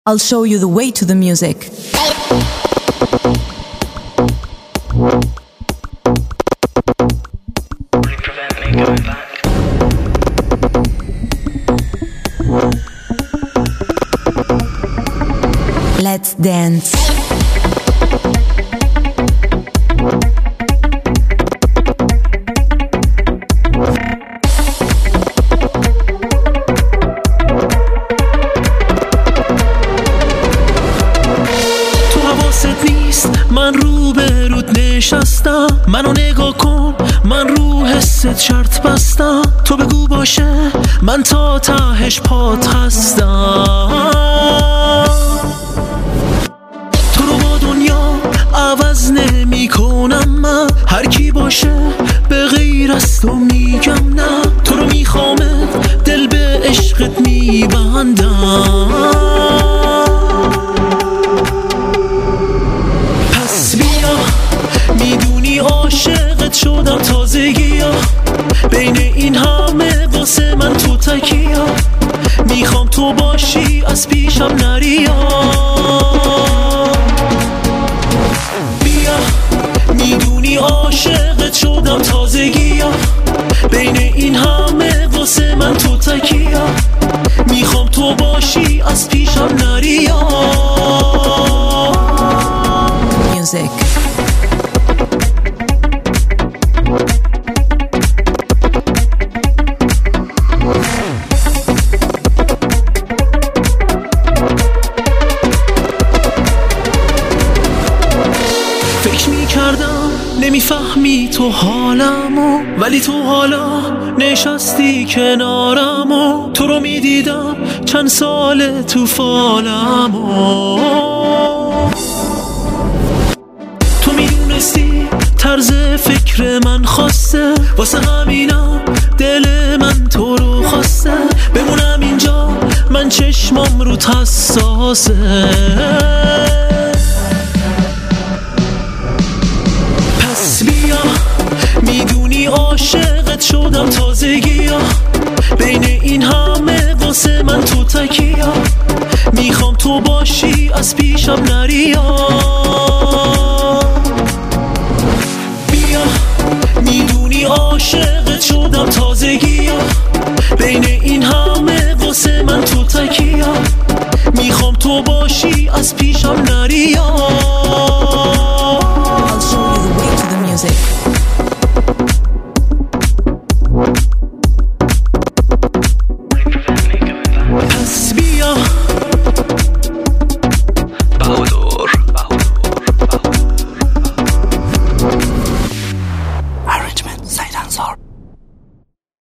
I'll show you the way to the music. Let's dance. من رو به رود نشستم، منو نگاه کن، من رو حست شرط بستم. تو بگو باشه، من تا تهش پات هستم. تو رو با دنیا عوض نمی کنم من، هر کی باشه به غیر از تو میگم نه. تو رو میخوامه، دل به عشقت میبندم. میدونی عاشقت شدم تازگی ها، بین این همه واسه من تو تکی ها. میخوام تو باشی از پیشم نری ها. بیا میدونی عاشقت شدم تازگی ها، بین این همه واسه من تو تکی ها. میخوام تو باشی از پیشم نری ها. Music. فکر میکردم نمیفهمی تو حالمو، ولی تو حالا نشستی کنارمو. تو رو میدیدم چند سال تو فالمو. تو میدونستی طرز فکر من خواسته، واسه همینم دل من تو رو خواسته. بمونم اینجا، من چشمام رو حساسه. میدونی عاشقت شدم تازگی ها، بین این همه واسه من تو تکی ها. میخوام تو باشی از پیشم نری ها. بیا میدونی عاشقت شدم تازگی ها، بین این همه واسه من تو تکی ها. میخوام تو باشی از پیشم نری ها. I'll show you the way to the music. پس بیا